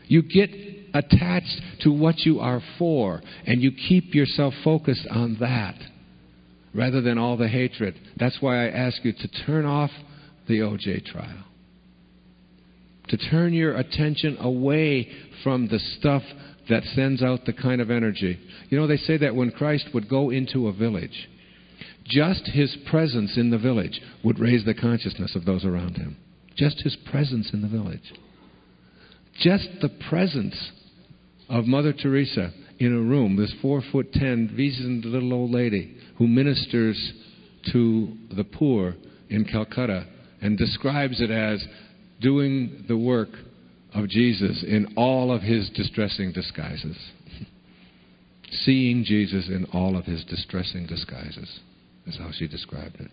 You get attached to what you are for, and you keep yourself focused on that rather than all the hatred. That's why I ask you to turn off the O.J. trial, to turn your attention away from the stuff that sends out the kind of energy. You know, they say that when Christ would go into a village, just his presence in the village would raise the consciousness of those around him. Just his presence in the village. Just the presence of Mother Teresa in a room, this 4'10", wizened little old lady who ministers to the poor in Calcutta and describes it as doing the work of Jesus in all of his distressing disguises. Seeing Jesus in all of his distressing disguises is how she described it.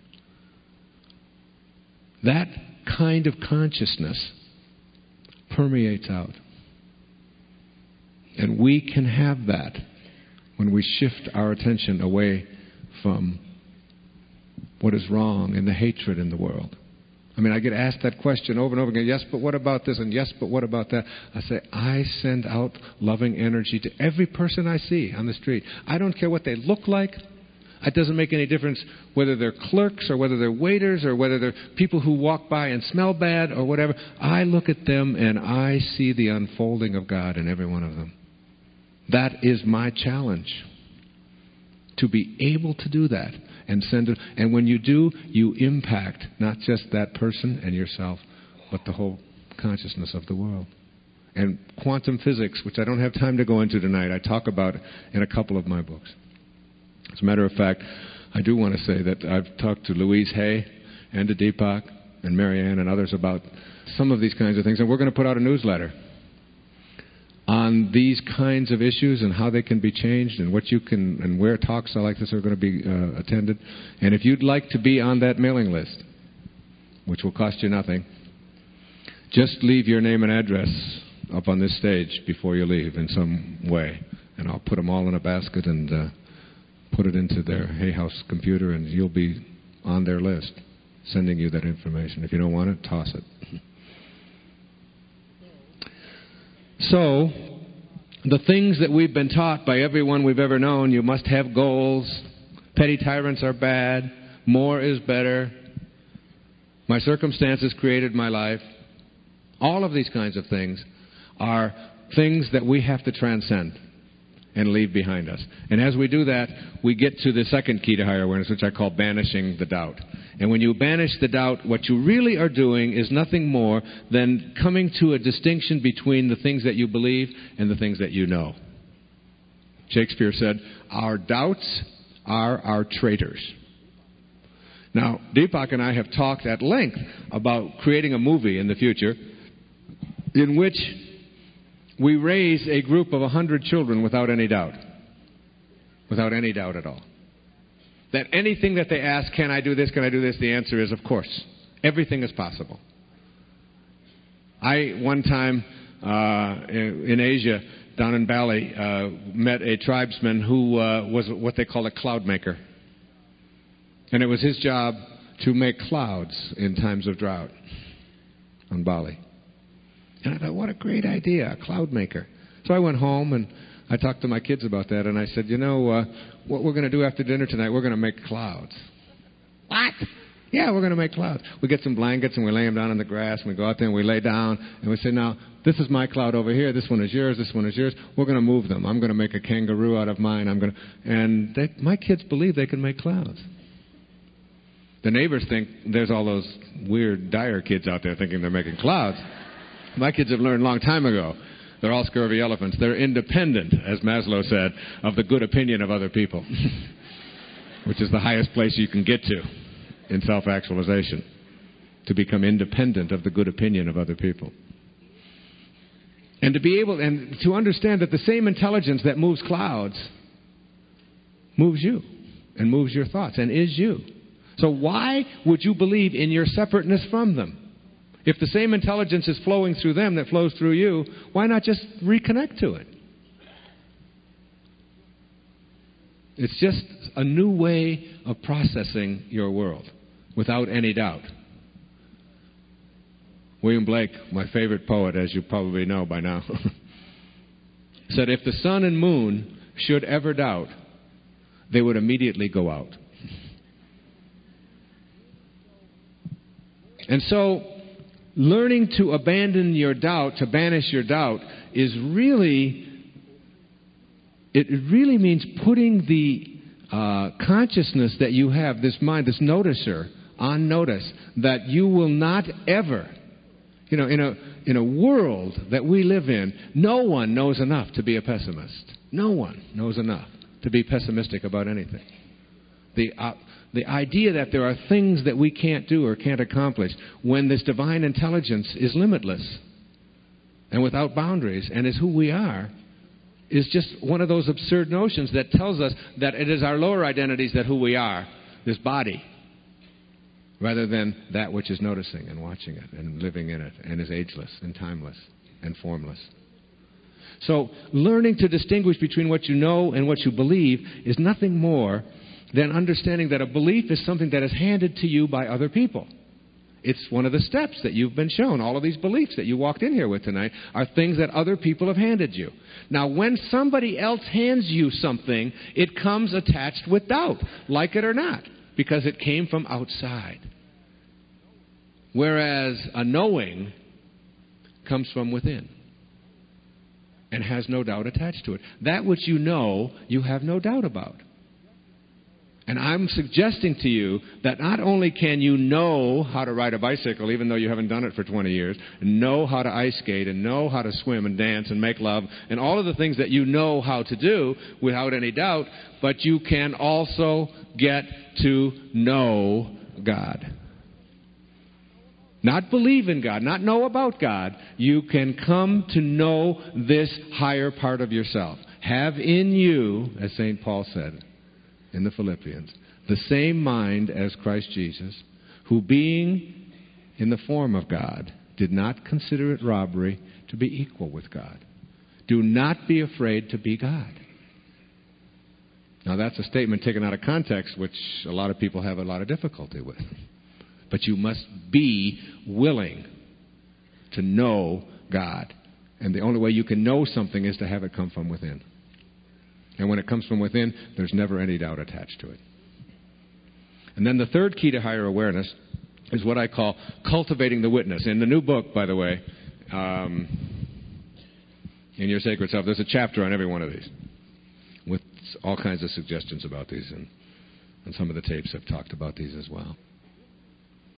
That kind of consciousness permeates out. And we can have that when we shift our attention away from what is wrong and the hatred in the world. I mean, I get asked that question over and over again. Yes, but what about this? And yes, but what about that? I say, I send out loving energy to every person I see on the street. I don't care what they look like. It doesn't make any difference whether they're clerks or whether they're waiters or whether they're people who walk by and smell bad or whatever. I look at them and I see the unfolding of God in every one of them. That is my challenge, to be able to do that and send it. And when you do, you impact not just that person and yourself, but the whole consciousness of the world. And quantum physics, which I don't have time to go into tonight, I talk about in a couple of my books. As a matter of fact, I do want to say that I've talked to Louise Hay and to Deepak and Marianne and others about some of these kinds of things. And we're going to put out a newsletter on these kinds of issues and how they can be changed and what you can and where talks like this are going to be attended. And if you'd like to be on that mailing list, which will cost you nothing, just leave your name and address up on this stage before you leave in some way. And I'll put them all in a basket and put it into their Hay House computer, and you'll be on their list, sending you that information. If you don't want it, toss it. So, the things that we've been taught by everyone we've ever known, you must have goals, petty tyrants are bad, more is better, my circumstances created my life, all of these kinds of things are things that we have to transcend and leave behind us. And as we do that, we get to the second key to higher awareness, which I call banishing the doubt. And when you banish the doubt, what you really are doing is nothing more than coming to a distinction between the things that you believe and the things that you know. Shakespeare said, our doubts are our traitors. Now, Deepak and I have talked at length about creating a movie in the future in which we raise a group of 100 children without any doubt. Without any doubt at all. That anything that they ask, can I do this, can I do this? The answer is, of course. Everything is possible. I, one time in Asia, down in Bali, met a tribesman who was what they call a cloud maker. And it was his job to make clouds in times of drought on Bali. And I thought, what a great idea, a cloud maker. So I went home and I talked to my kids about that. And I said, you know, what we're going to do after dinner tonight, we're going to make clouds. What? Yeah, we're going to make clouds. We get some blankets and we lay them down on the grass. And we go out there and we lay down. And we say, now, this is my cloud over here. This one is yours. This one is yours. We're going to move them. I'm going to make a kangaroo out of mine. And my kids believe they can make clouds. The neighbors think there's all those weird Dyer kids out there thinking they're making clouds. My kids have learned a long time ago. They're all scurvy elephants. They're independent, as Maslow said, of the good opinion of other people, which is the highest place you can get to in self-actualization, to become independent of the good opinion of other people. And to be able, and to understand that the same intelligence that moves clouds moves you and moves your thoughts and is you. So why would you believe in your separateness from them? If the same intelligence is flowing through them that flows through you, why not just reconnect to it? It's just a new way of processing your world, without any doubt. William Blake, my favorite poet, as you probably know by now, said if the sun and moon should ever doubt, they would immediately go out. And so, learning to abandon your doubt, to banish your doubt, it really means putting the consciousness that you have, this mind, this noticer, on notice, that you will not ever, in a world that we live in, no one knows enough to be a pessimist. No one knows enough to be pessimistic about anything. The idea that there are things that we can't do or can't accomplish when this divine intelligence is limitless and without boundaries and is who we are is just one of those absurd notions that tells us that it is our lower identities that who we are, this body, rather than that which is noticing and watching it and living in it and is ageless and timeless and formless. So learning to distinguish between what you know and what you believe is nothing more than understanding that a belief is something that is handed to you by other people. It's one of the steps that you've been shown. All of these beliefs that you walked in here with tonight are things that other people have handed you. Now, when somebody else hands you something, it comes attached with doubt, like it or not, because it came from outside. Whereas a knowing comes from within and has no doubt attached to it. That which you know, you have no doubt about. And I'm suggesting to you that not only can you know how to ride a bicycle, even though you haven't done it for 20 years, and know how to ice skate, and know how to swim and dance and make love, and all of the things that you know how to do without any doubt, but you can also get to know God. Not believe in God, not know about God. You can come to know this higher part of yourself. Have in you, as St. Paul said in the Philippians, the same mind as Christ Jesus, who being in the form of God, did not consider it robbery to be equal with God. Do not be afraid to be God. Now that's a statement taken out of context, which a lot of people have a lot of difficulty with. But you must be willing to know God. And the only way you can know something is to have it come from within. And when it comes from within, there's never any doubt attached to it. And then the third key to higher awareness is what I call cultivating the witness. In the new book, by the way, in Your Sacred Self, there's a chapter on every one of these with all kinds of suggestions about these. And some of the tapes have talked about these as well.